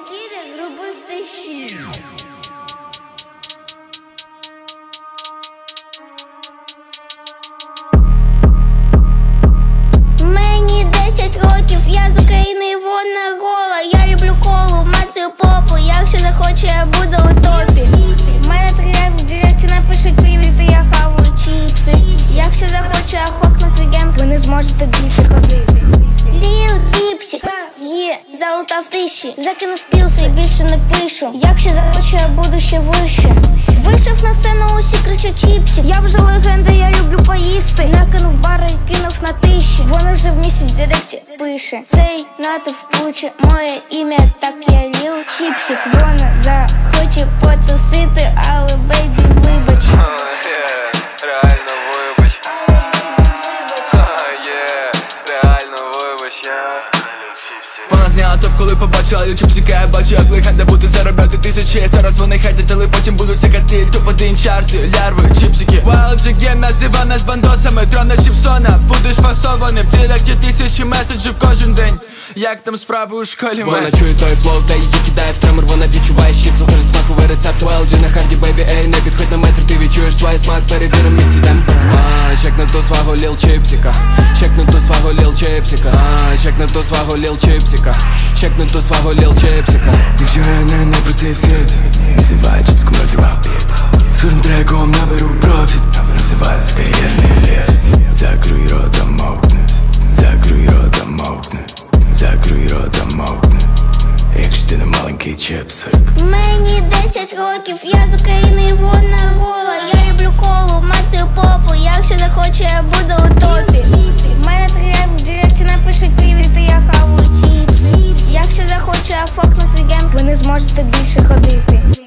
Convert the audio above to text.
Кіря зробив цей щит. Мені 10 років, я з України, вона гола. Я люблю колу, мацію попу, якщо захочу, я буду у топі. Мене тріляють в директі, напишуть привіт, і я хаваю чіпси. Якщо захочу, я хокну твій генг, ви не зможете більше ходити. Ліл Чіпсі, є, залутав тиші, закинув пілси, більше не пишу. Якщо захочу, я буду ще вище. Вийшов на сцену, усі кричать Чіпсі. Я вже легенда, я люблю поїсти. Накинув бари і кинув на тиші. Вона вже в місяць в директі пише. Цей натовп кличе моє ім'я, так я Ліл Чіпсі. Вона захоче потусити, але бейбі, вибач. Реально вибач. Реально вибач. Вона зняла топ, коли побачила Ліл Чіпсіка. Я бачу, як легенда буде заробляти тисячі. Зараз вони хейтять, але потім будуть сикати. Топ-1 чарти, лярви, чіпсики. YLG назива нас бандосами, трона Чіпсона. Будеш фасованим, в директі тисячі меседжів кожен день. Як там справи у школі? Вона чує той флоу, та її кидає в тремор. Вона відчуває щит, слухаєш смаковий рецепт. YLG на харді, бейбі, ей, не підходь на метр. Ти відчуєш свій смак, перевірим міті темп. Чекну ту свого Ліл Чіпсіка. Чекну ту свого Ліл Чіпсіка. Чекну ту свого Ліл Чіпсіка. Чекну ту свого Ліл Чіпсіка. Якщо я не просив фіт, називай чіпську мотивапіт. З кожним треком наберу профіт, називається кар'єрний ліфт. Закруй рот, замовкни. Закруй рот, замовкни. Закруй рот, замовкни. Якщо ти не маленький чіпсик. Мені 10 років, я з України, вона гола. Я люблю колу, мацію попу, якщо захочу, я буду у топі. Мене тріляють в директі, напишуть привіт, і я хаваю чіпси. Якщо захочу, я фокну твій генг, ви не зможете більше ходити.